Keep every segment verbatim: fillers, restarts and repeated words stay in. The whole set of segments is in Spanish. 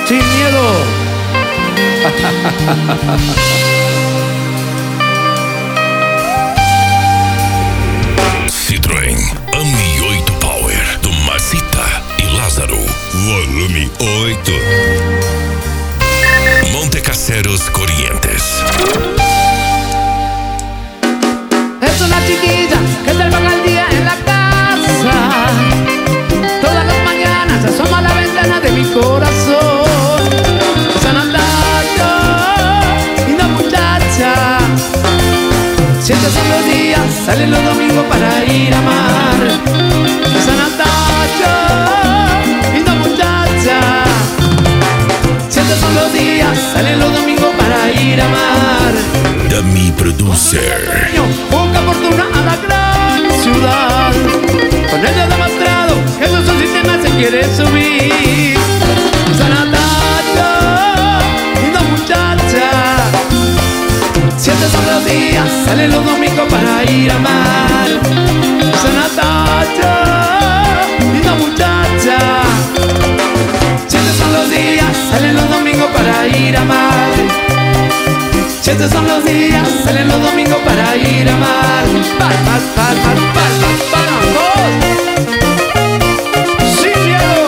sin miedo. Citroën Ami oito Power do Masita e Lázaro. Volume oito. Montecaseros Corrientes. Es una chiquilla que trabaja al día en la casa. Todas las mañanas se asoma a la ventana de mi corazón. Esa Natalia, linda muchacha. Siete son los días, salen los domingos para ir a amar. Esa Natalia, linda muchacha. Siete son los días, salen los domingos para ir a amar. Dami Producer. Busca fortuna a la gran ciudad. Con el dedo demostrado que su sistema se quiere subir. Esa Natalia, linda muchacha. Siete son los días, salen los domingos para ir a amar. Esa Natalia, linda muchacha. Siete son los días, salen los domingos para ir a amar. Siete son los días, salen los domingos para ir a amar. Palmas, palmas, palmas, palmas. Sin miedo.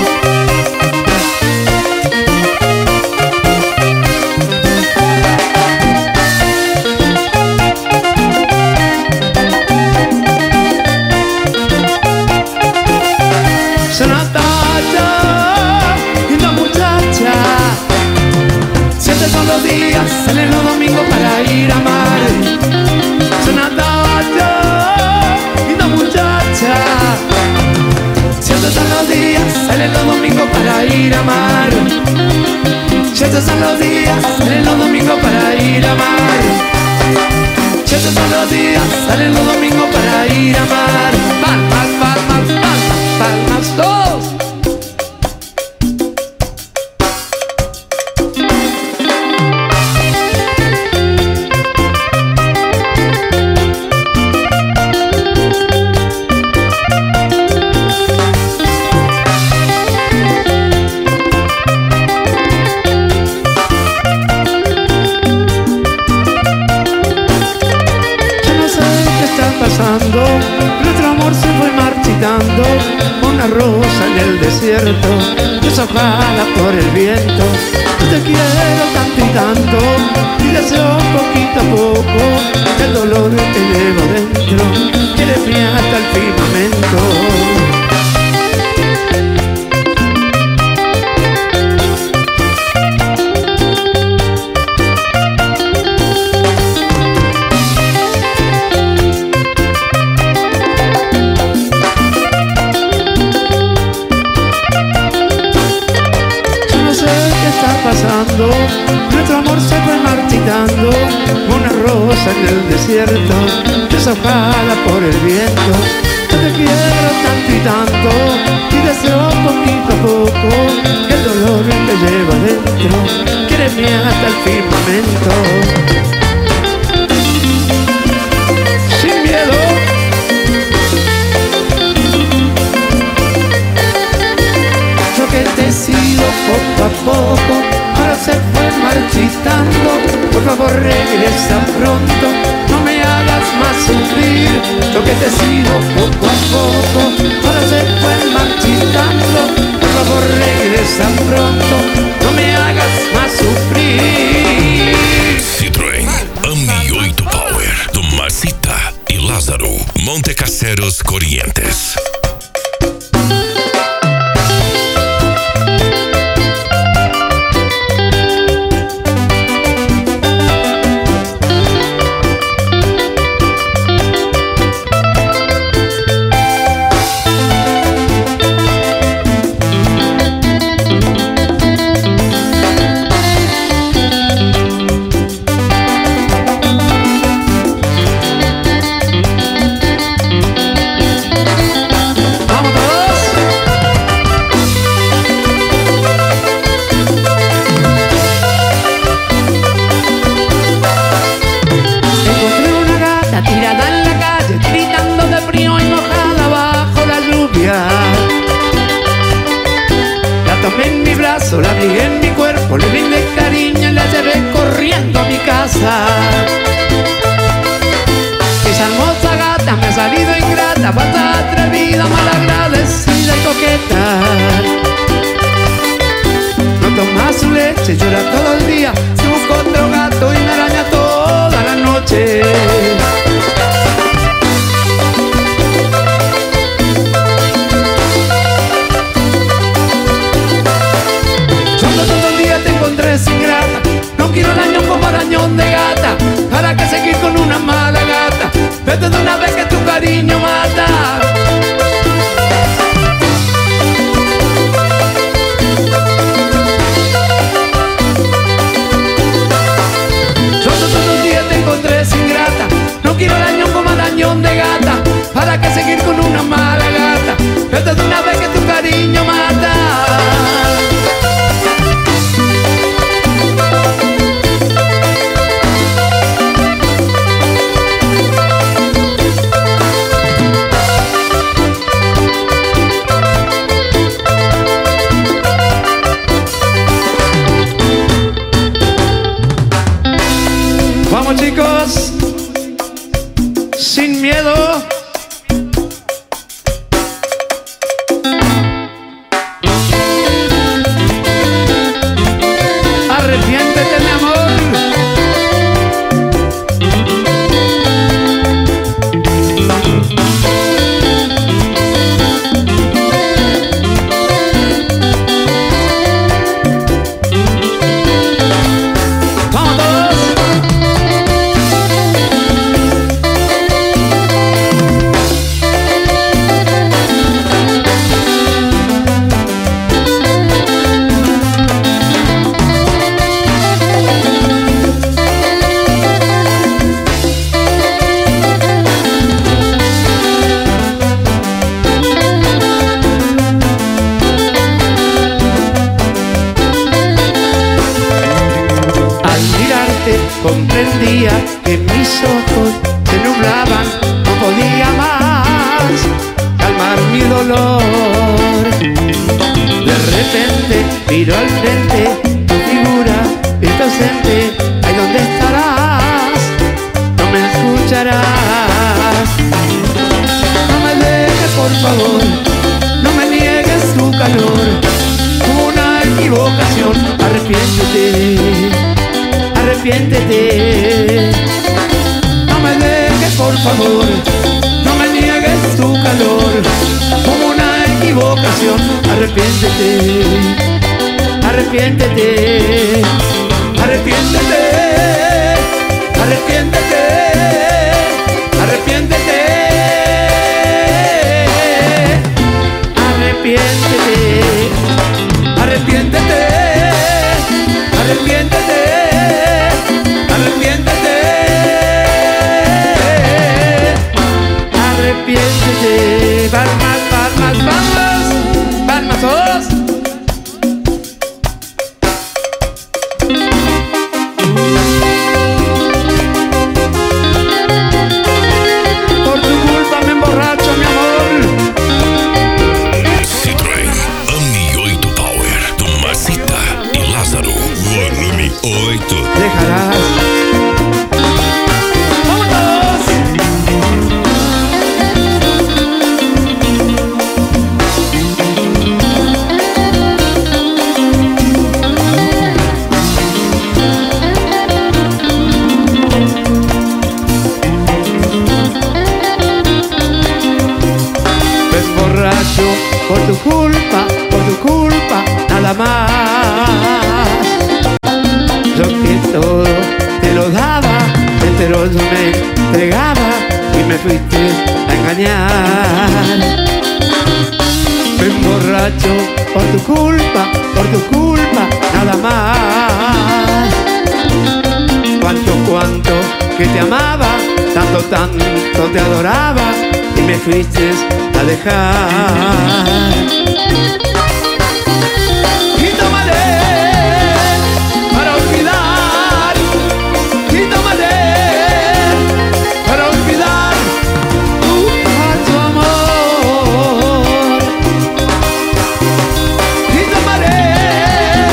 Se Natalia, linda muchacha. Siete son los días, salen los domingos para ir a amar. Se Natalia, linda muchacha. Siete son los días, salen los domingos para ir a amar. Siete son los días, salen los domingos para ir a amar. Siete son los días, salen los domingos para ir a amar. Palmas, palmas, palmas, palmas, dos. Nuestro amor se fue marchitando, una rosa en el desierto, deshojada por el viento. Yo te quiero tanto y tanto, y deseo poquito a poco que el dolor que llevo dentro lleve hasta el firmamento. Nuestro amor se fue marchitando, una rosa en el desierto, deshojada por el viento. Yo te quiero tanto y tanto, y deseo poquito a poco que el dolor que llevo adentro quiéreme hasta el firmamento. Sin miedo. Yo que te sigo poco a poco, ahora se fue marchitando. Por favor regresa pronto, no me hagas más sufrir. Yo que te sigo poco a poco, ahora se fue marchitando. Por favor regresa pronto, no me hagas más sufrir. Citroën Ami oito Power do Masita e Lázaro. Montecaseros Corrientes. beso, la abrigué en mi cuerpo, le brindé cariño y la llevé corriendo a mi casa. Esa hermosa gata me ha salido ingrata, pata atrevida, malagradecida y coqueta. No toma su leche, llora todo el día, se busca otro gato y me araña toda la noche. Solo todo el día te encontré sin grata, no quiero arañón como arañón de gata. ¿Para qué seguir con una mala gata? Vete de una vez que tu cariño mata. Sin grata, no quiero arañón como arañón de gata. ¿Para qué seguir con una mala gata? Vete de una vez que tu cariño mata. Vamos chicos, sin miedo. Arrepiéntete, mi amor. Comprendía que mis ojos se nublaban, no podía más calmar mi dolor. De repente miro al frente, tu figura está ausente. Ahí donde estarás, no me escucharás. No me dejes por favor, no me niegues tu calor. Una equivocación, arrepiéntete. Arrepiéntete, no me dejes por favor, no me niegues tu calor. Como una equivocación, arrepiéntete, arrepiéntete, arrepiéntete, arrepiéntete, arrepiéntete, arrepiéntete, arrepiéntete, arrepiéntete. Arrepiéntete, arrepiéntete. Palmas, palmas, palmas, palmas todos. Por tu culpa me emborracho, mi amor. Citroën Ami oito Power do Masita e Lázaro, volume oito. Dejarás. Por tu culpa, por tu culpa, nada más. Yo que todo te lo daba, entero yo me entregaba y me fuiste a engañar. Me emborracho por tu culpa, por tu culpa, nada más. Cuánto, cuánto que te amaba, tanto, tanto te adoraba y me fuiste a dejar. Y tomaré para olvidar, y tomaré para olvidar tu falso amor. Y tomaré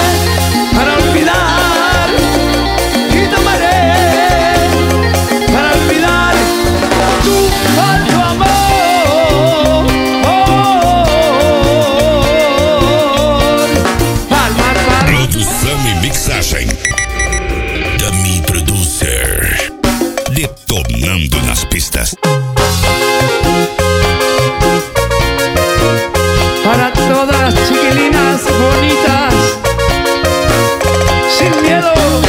todas las chiquilinas bonitas, sin miedo.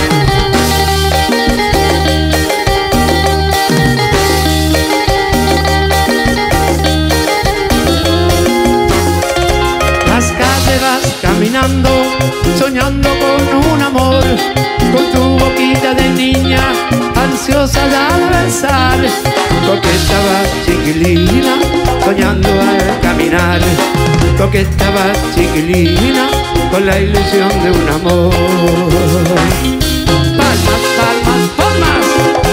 Las calles vas caminando, soñando con un amor, con tu boquita de niña, ansiosa de besar. Coqueta vas chiquilina, soñando al caminar. Coqueta vas chiquilina, con la ilusión de un amor. Palmas, palmas, palmas.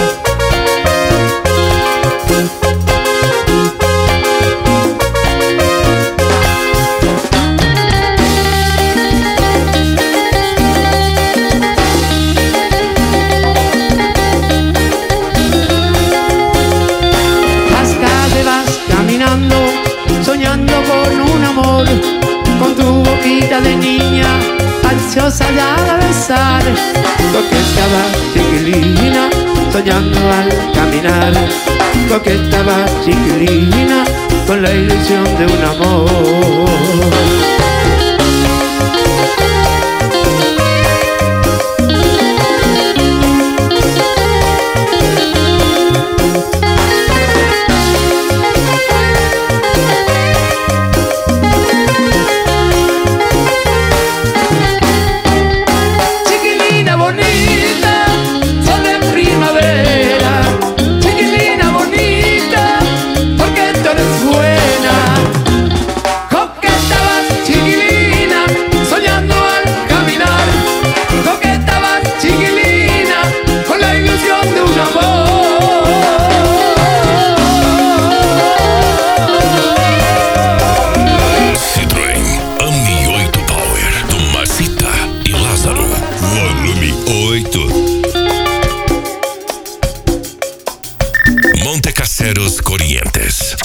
Soñando con un amor, con tu boquita de niña, ansiosa ya de besar. Coqueta vas chiquilina, soñando al caminar. Coqueta vas chiquilina, con la ilusión de un amor. Montecaseros Corrientes.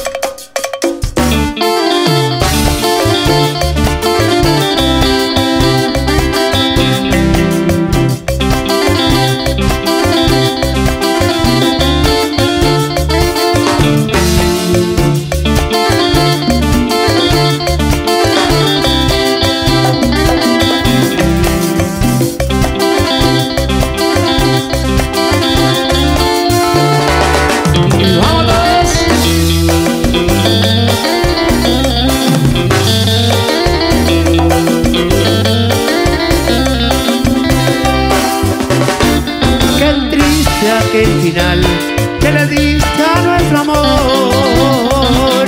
Aquel final que le diste a nuestro amor,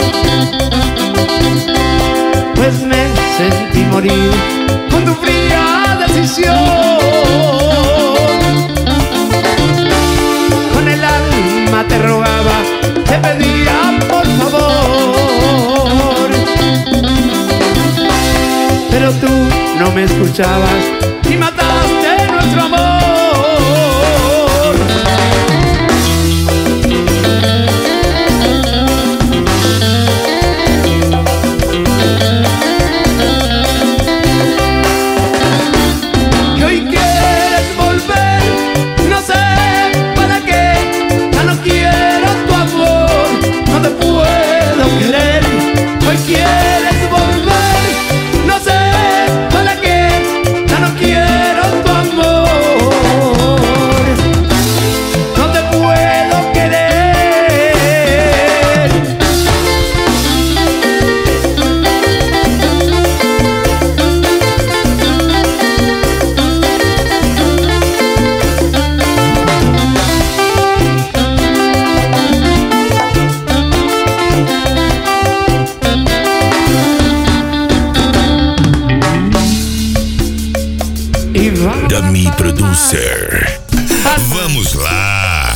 pues me sentí morir con tu fría decisión. Con el alma te rogaba, te pedía por favor, pero tú no me escuchabas y mataste nuestro amor. ¿Quieres volver? No sé para qué, ya no quiero tu amor. No te puedo querer. Da Mi Producer. Vamos lá.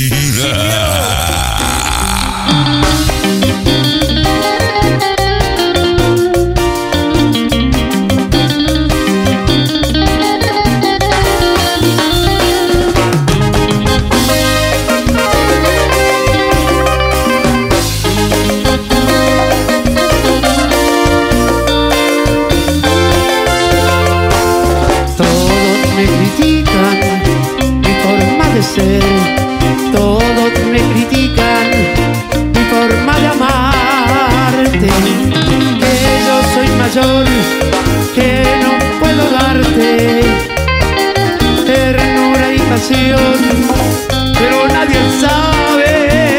Todos me critican mi forma de amarte, que yo soy mayor que no puedo darte, ternura y pasión, pero nadie sabe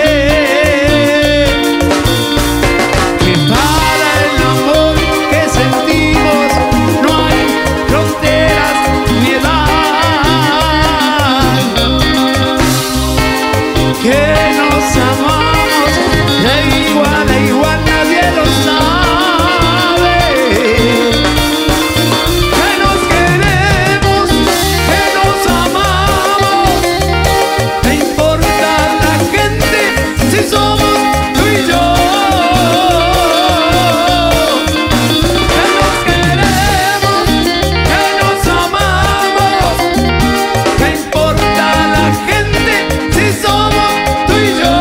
que para el amor que sentimos no hay fronteras ni edad, que nos amamos de igual a igual, nadie lo sabe, que nos queremos, que nos amamos, ¿qué importa la gente si somos tú y yo? Que nos queremos, que nos amamos, ¿qué importa la gente si somos tú y yo?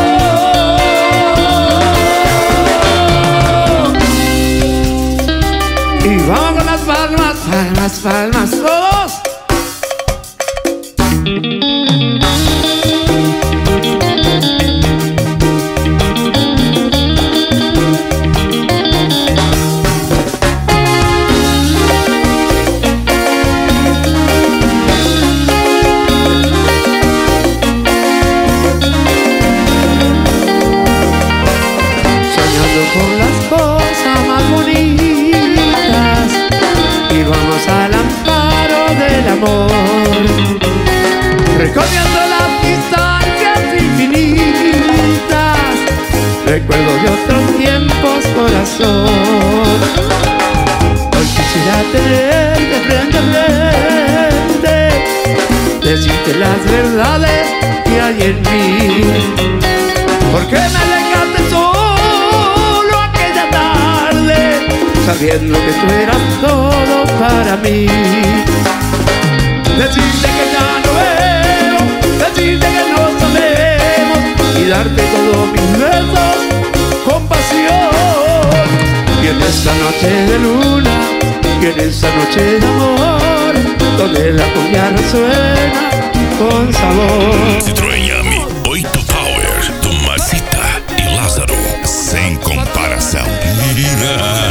Y vamos con las palmas, palmas, palmas, todos. Soñando con las cosas más bonitas y vamos al amparo del amor, recorriendo las distancias infinitas, recuerdo de otros tiempos, corazón. Hoy quisiera tenerte frente a frente, decirte las verdades que hay en mí, porque me dejaste solo aquella tarde, sabiendo que tú eras todo para mí. Decirte que ya no veo, decirte que no sabemos, y darte todos mis besos con pasión. Y en esta noche de luna, y en esta noche de amor, donde la cumbia resuena con sabor. Citroën Yami, oito Power, do Mazita e Lázaro, sem comparação.